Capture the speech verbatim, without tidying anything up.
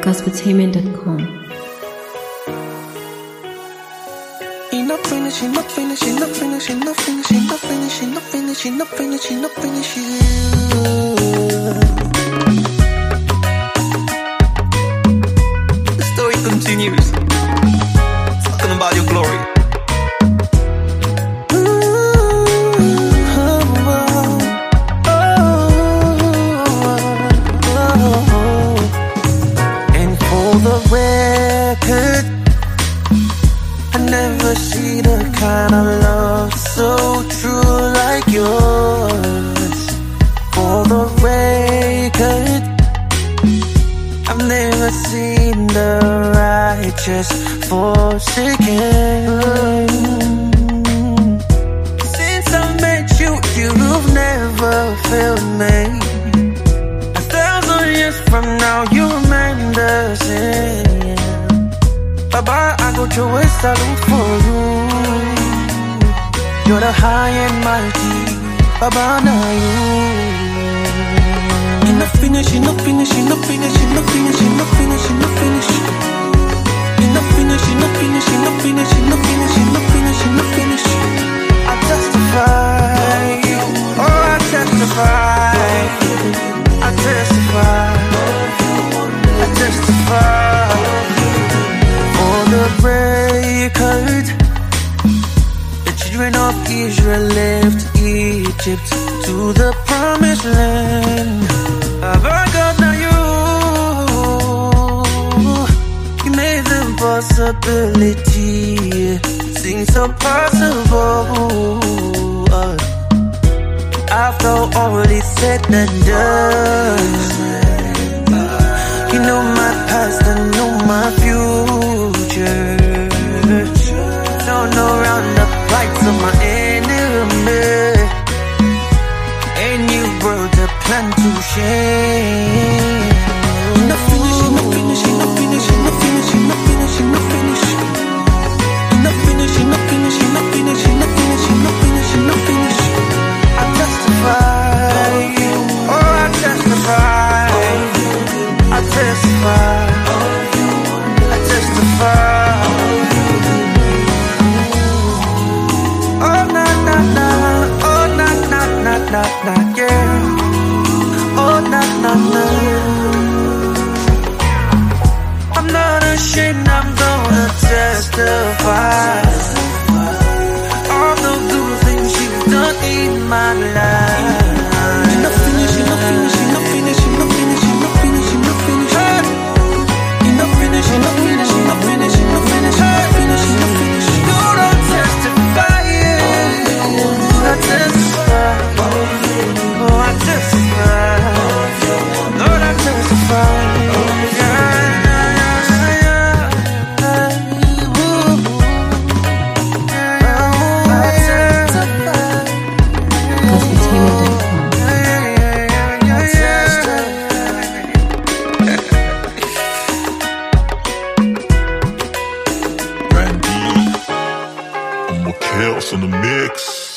gospeltainment dot com. Enough finishing, enough finishing, enough finishing, enough finishing, enough finishing, enough finishing, enough finishing, enough finishing. The story continues, talking about your glory. And for the record, I never see the kind of love so true like yours. For the record, I've never seen the righteous forsaken. Since I met you, you've never failed me. A thousand years from now, you remain the same. Baba, I go to a salute for you. You're the high and mighty, Baba, now you. Enough finish, enough finish, enough finish, enough finish, enough finish, enough finish. Enough finish, enough finish, enough finish, enough finish, enough finish, enough finish. I testify, oh I testify, I testify, I testify. For the record, the children of Israel left Egypt to the promised land. But God, now you, you made the possibility seem so possible. After all is said and done, you know my past and know my future. Turn around the plights of my enemy, and you brought a plan to shame. Enough finish, enough finish, enough finish, enough finish, enough finish, enough finish. Enough finish, enough finish, enough finish, enough finish, enough finish, enough finish. I testify, oh I testify, I testify, I testify. Oh na na na, oh na na na na na, yeah. Oh na na na. I'm not ashamed, I'm gonna testify. All the good things you've done in my life. Enough finish, enough finish, enough finish, enough finish, enough finish, enough finish. Enough finish, enough finish, enough finish, enough finish, enough finish, enough finish. Lord, I'll testify, yeah. I testify, oh I testify, Lord I testify, yeah, yeah, yeah, yeah. Ooh. Oh, I testify, gospeltainment dot com. Randy, I'm a chaos in the mix.